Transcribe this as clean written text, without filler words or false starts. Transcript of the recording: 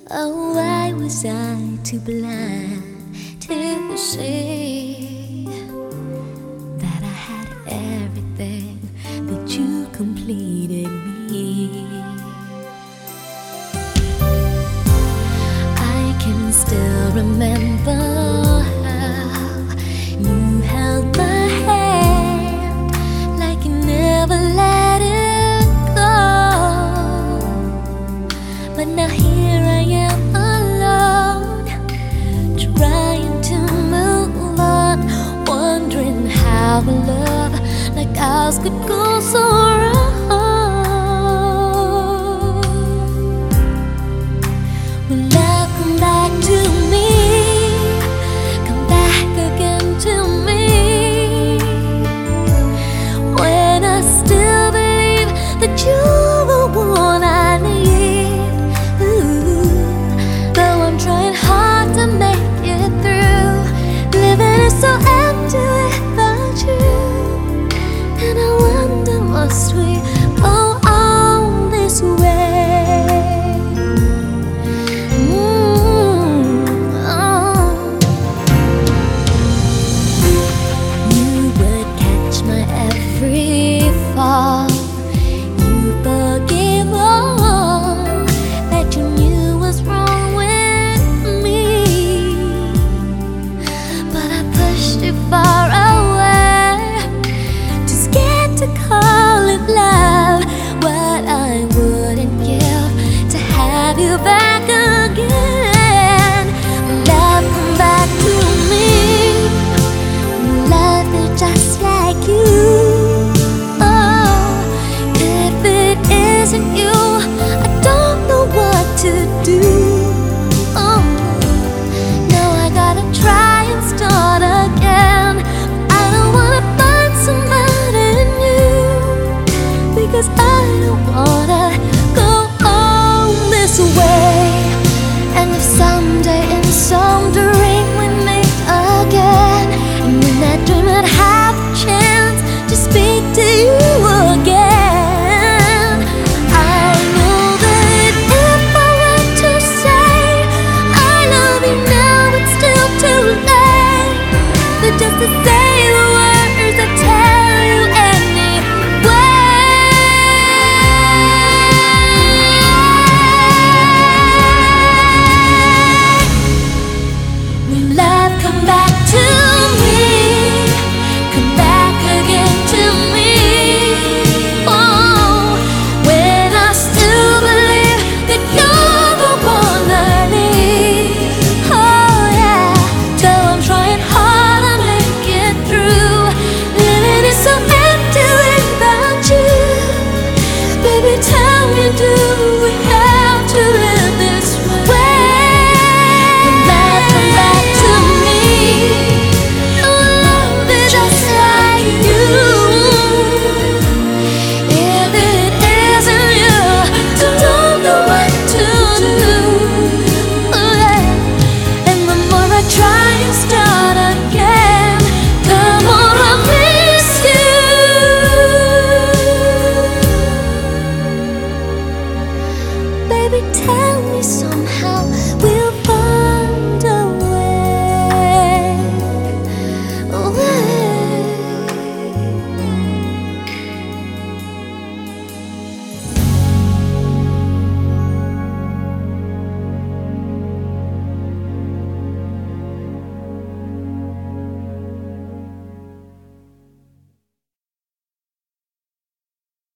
Oh, why was I too blind to see that I had everything, that you completed me? I can still remember how you held my hand like you never let it go. But now here I am alone, trying to move on, wondering how a love like ours could go so wrong.